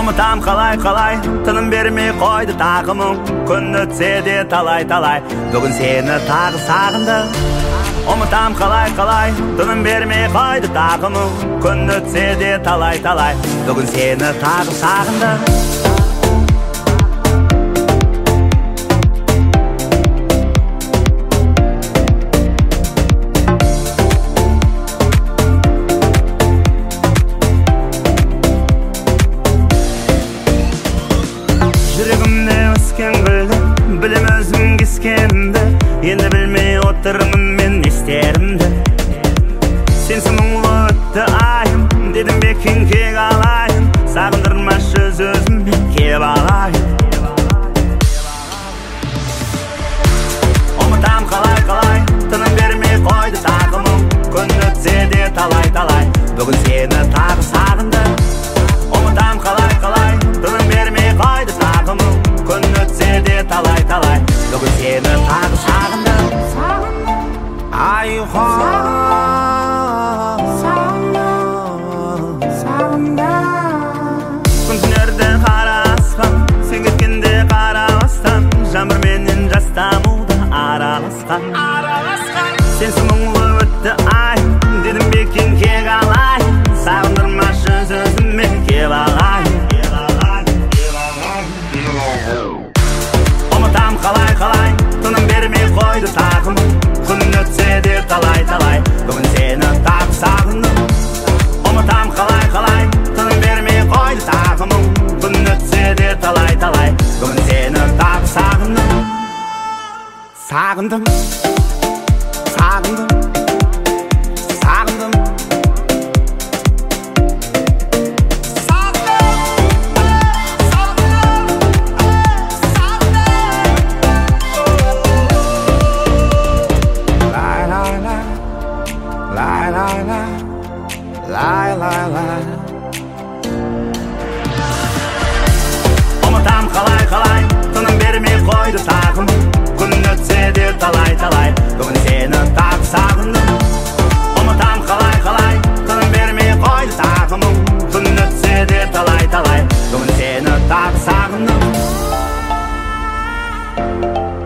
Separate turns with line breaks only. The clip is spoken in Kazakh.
Ұмытам қалай тыным бермей қойды тағымың. Күн өтсе де талай бүгін сені тағы сағындым. Ұмытам қалай тыным бермей қойды тағымың. Күн өтсе де талай бүгін сені тағы сағындым. Жүрегімде өскен гүлді, білем өзім кескенімді. Енді білмей отырмын мен не істерімді. Сенсің мұңлы өтті айым, дедім бекін кек алайын. Сағындырмашы өзіммен кеп алайын. Ұмытам қалай тыным бермей қойды тағымың. Күн өтсе де талай бүгін сені тағы сағындым. Ұмытам қалай тыным бермей қойды тағымың. Күн өтсе де талай бүгін сені тағы сағындым. Айхо күн түнерді қара аспан, сен кеткенде қараластан. Жаңбыр менен жас тамуда араласқан. Сенсің мұңлы өтті айым, дедім бекін кек алайын. Сағындырмашы өзіммен кеп алайын. Ұмытам қалай тыным бермей қойды тағымың. Күн өтсе де талай бүгін сені тағы сағындым. Ұмытам қалай тыным бермей қойды тағымың. Күн өтсе де талай бүгін сені тағы сағындым. Сағындым Ұмытам қалай тыным бермей қойды тағымың. Күн өтсе де талай бүгін сені тағы сағындым. Ұмытам қалай тыным бермей қойды тағымың. Күн өтсе де талай бүгін сені тағы сағындым.